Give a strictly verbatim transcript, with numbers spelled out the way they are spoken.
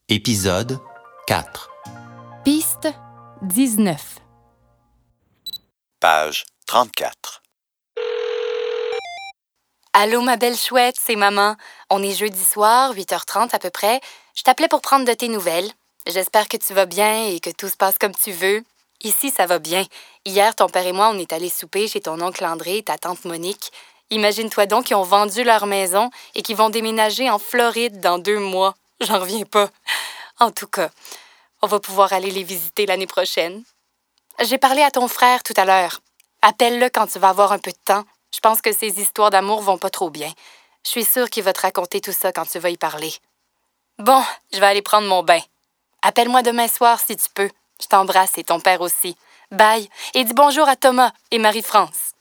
Épisode quatre. Piste dix-neuf. Page trente-quatre. Allô, ma belle chouette, c'est maman. On est jeudi soir, huit heures trente à peu près. Je t'appelais pour prendre de tes nouvelles. J'espère que tu vas bien et que tout se passe comme tu veux. Ici, ça va bien. Hier, ton père et moi, on est allés souper chez ton oncle André et ta tante Monique. Imagine-toi donc qu'ils ont vendu leur maison et qu'ils vont déménager en Floride dans deux mois. J'en reviens pas. En tout cas, on va pouvoir aller les visiter l'année prochaine. J'ai parlé à ton frère tout à l'heure. Appelle-le quand tu vas avoir un peu de temps. Je pense que ces histoires d'amour vont pas trop bien. Je suis sûre qu'il va te raconter tout ça quand tu vas y parler. Bon, je vais aller prendre mon bain. Appelle-moi demain soir si tu peux. Je t'embrasse et ton père aussi. Bye, et dis bonjour à Thomas et Marie-France.